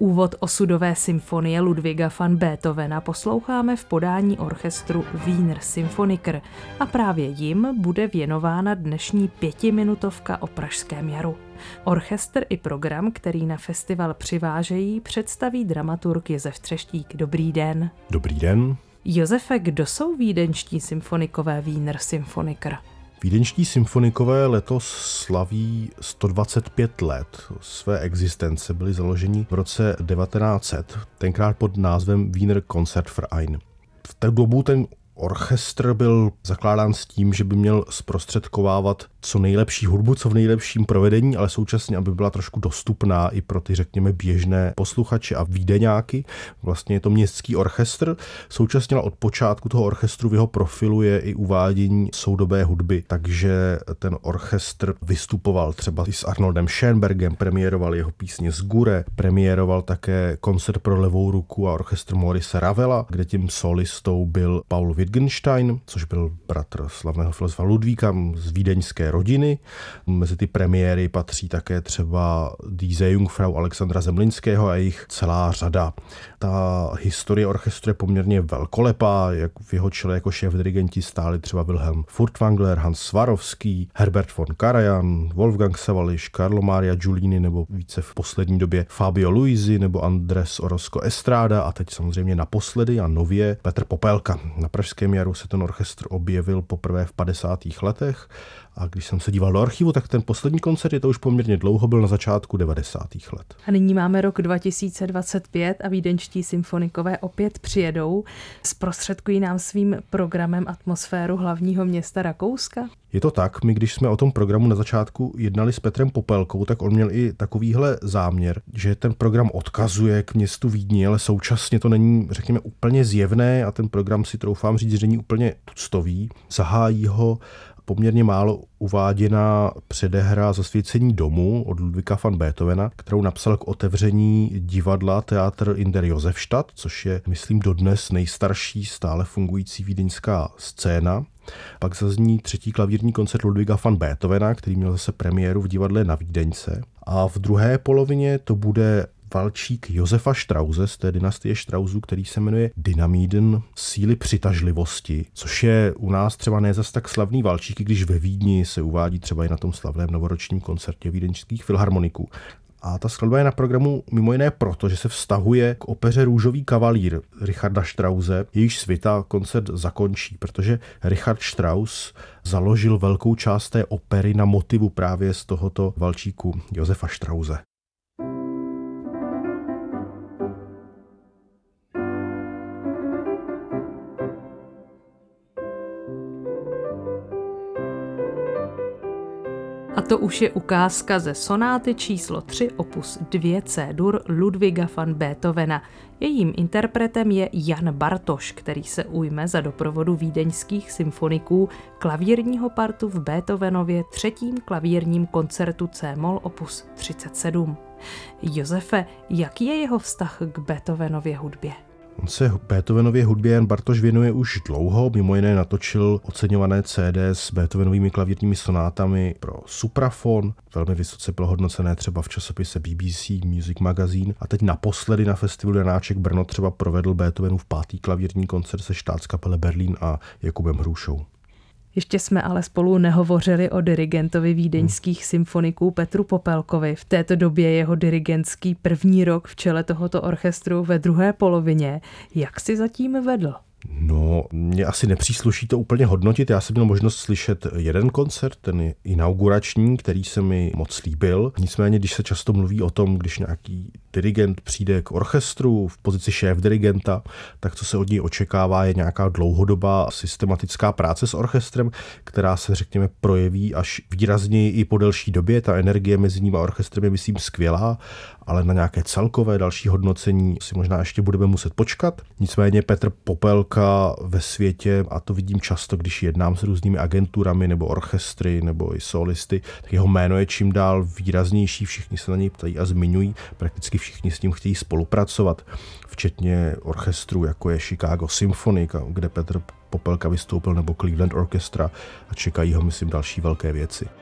Úvod osudové symfonie Ludwiga van Beethovena posloucháme v podání orchestru Wiener Symphoniker a právě jim bude věnována dnešní 5minutovka o Pražském jaru. Orchestr i program, který na festival přivážejí, představí dramaturg Josef Třeštík. Dobrý den. Dobrý den. Josefe, kdo jsou vídeňští symfonikové Wiener Symphoniker? Vídeňští symfonikové letos slaví 125 let své existence. Byli založeni v roce 1900, tenkrát pod názvem Wiener Konzertverein. V té dobu ten orchestr byl zakládán s tím, že by měl zprostředkovávat co nejlepší hudbu, co v nejlepším provedení, ale současně, aby byla trošku dostupná i pro ty, řekněme, běžné posluchače a vídeňáky. Vlastně je to městský orchestr. Současně od počátku toho orchestru v jeho profilu je i uvádění soudobé hudby, takže ten orchestr vystupoval třeba i s Arnoldem Schoenbergem, premiéroval jeho písně z Gure, premiéroval také koncert pro levou ruku a orchestr Maurice Ravela, kde tím solistou byl Paul Wittgenstein, což byl bratr slavného filozofa Ludvíka z vídeňské rodiny. Mezi ty premiéry patří také třeba Die Seejungfrau Alexandra Zemlinského a jejich celá řada. Ta historie orchestru je poměrně velkolepá, jak v jeho čele jako šéfdirigenti stáli třeba Wilhelm Furtwängler, Hans Swarovský, Herbert von Karajan, Wolfgang Sawallisch, Carlo Maria Giulini nebo více v poslední době Fabio Luisi nebo Andres Orozco Estrada a teď samozřejmě naposledy a nově Petr Popelka. Na Pražském jaru se ten orchestr objevil poprvé v 50. letech a když jsem se díval do archivu, tak ten poslední koncert, je to už poměrně dlouho, byl na začátku 90. let. A nyní máme rok 2025 a vídeňští symfonikové opět přijedou. Zprostředkují nám svým programem atmosféru hlavního města Rakouska? Je to tak, my když jsme o tom programu na začátku jednali s Petrem Popelkou, tak on měl i takovýhle záměr, že ten program odkazuje k městu Vídni, ale současně to není, řekněme, úplně zjevné a ten program si troufám říct, že není úplně tuctový. Zahájí ho poměrně málo uváděná předehra Zasvěcení domu od Ludwiga van Beethovena, kterou napsal k otevření divadla Theater in der Josefstadt, což je, myslím, dodnes nejstarší stále fungující vídeňská scéna. Pak zazní třetí klavírní koncert Ludwiga van Beethovena, který měl zase premiéru v divadle na Vídeňce. A v druhé polovině to bude valčík Josefa Strause z té dynastie Straussů, který se jmenuje Dynamiden, síly přitažlivosti, což je u nás třeba ne zas tak slavný valčík, i když ve Vídni se uvádí třeba i na tom slavném novoročním koncertě vídeňských filharmoniků. A ta skladba je na programu mimo jiné proto, že se vztahuje k opeře Růžový kavalír Richarda Strause, jejíž svita koncert zakončí, protože Richard Strauss založil velkou část té opery na motivu právě z tohoto valčíku Josefa Strause. A to už je ukázka ze sonáty číslo 3 opus 2 C-dur Ludwiga van Beethovena. Jejím interpretem je Jan Bartoš, který se ujme za doprovodu vídeňských symfoniků klavírního partu v Beethovenově 3. klavírním koncertu C-moll opus 37. Josefe, jaký je jeho vztah k Beethovenově hudbě? On se Beethovenově hudbě Jan Bartoš věnuje už dlouho, mimo jiné natočil oceňované CD s Beethovenovými klavírními sonátami pro suprafon, velmi vysoce bylo hodnocené třeba v časopise BBC Music Magazine a teď naposledy na festivalu Janáček Brno třeba provedl Beethovenův 5. klavírní koncert se Staatskapelle Berlin a Jakubem Hrušou. Ještě jsme ale spolu nehovořili o dirigentovi vídeňských symfoniků Petru Popelkovi. V této době jeho dirigentský první rok v čele tohoto orchestru ve druhé polovině. Jak si zatím vedl? No, mně asi nepřísluší to úplně hodnotit. Já jsem měl možnost slyšet jeden koncert, ten inaugurační, který se mi moc líbil. Nicméně, když se často mluví o tom, když nějaký dirigent přijde k orchestru v pozici šéfdirigenta, tak co se od něj očekává, je nějaká dlouhodobá systematická práce s orchestrem, která se, řekněme, projeví až výrazněji i po delší době. Ta energie mezi ním a orchestrem je, myslím, skvělá, ale na nějaké celkové další hodnocení si možná ještě budeme muset počkat. Nicméně Petr Popelka ve světě, a to vidím často, když jednám s různými agenturami nebo orchestry nebo i solisty, tak jeho jméno je čím dál výraznější, všichni se na něj ptají a zmiňují, prakticky všichni s ním chtějí spolupracovat, včetně orchestrů, jako je Chicago Symphony, kde Petr Popelka vystoupil, nebo Cleveland Orchestra, a čekají ho, myslím, další velké věci.